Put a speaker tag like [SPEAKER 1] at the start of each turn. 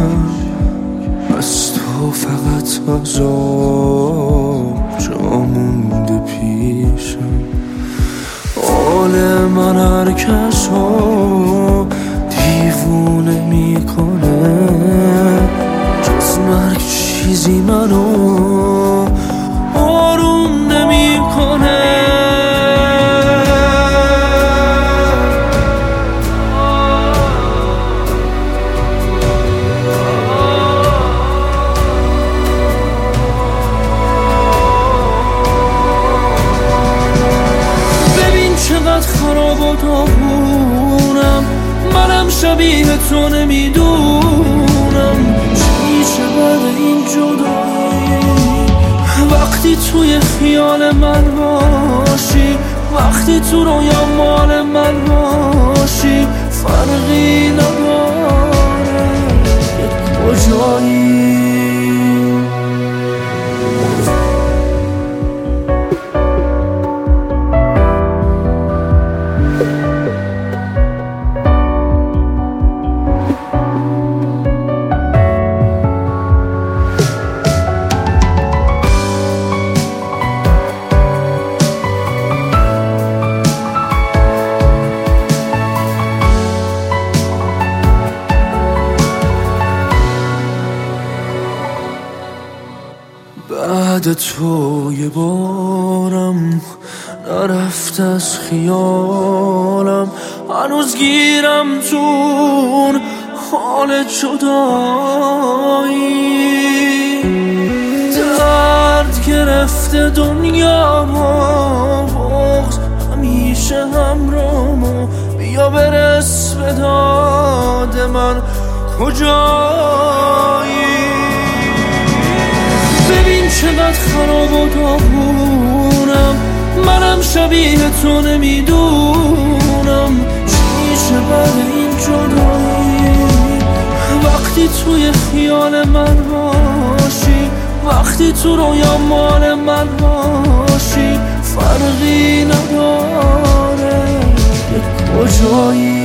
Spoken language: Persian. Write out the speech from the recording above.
[SPEAKER 1] از تو فقط عذاب جا مونده پیشم. حال من هر کس ها دیوونه میکنه، جز مرگ چیزی منو آروم نمیکنه. چقدر خراب و داغونم، منم شبیه تو نمیدونم. چی میشه بعد این جدایی؟ وقتی توی خیال من باشی، وقتی تو رویا مال من باشی، فرقی نداره کجایی. بعد تو یه بارم نرفت از خیالم، هنوز گیرم تون حال جدایی. درد گرفته دنیا ما، بغض همیشه همراهمو، بیا برس به داد من کجایی. ببین چقدر خراب و داغونم، منم شبیه تو نمیدونم. چی میشه بعد این جدایی؟ وقتی توی خیال من باشی، وقتی تو رویا مال من باشی، فرقی نداره کجایی.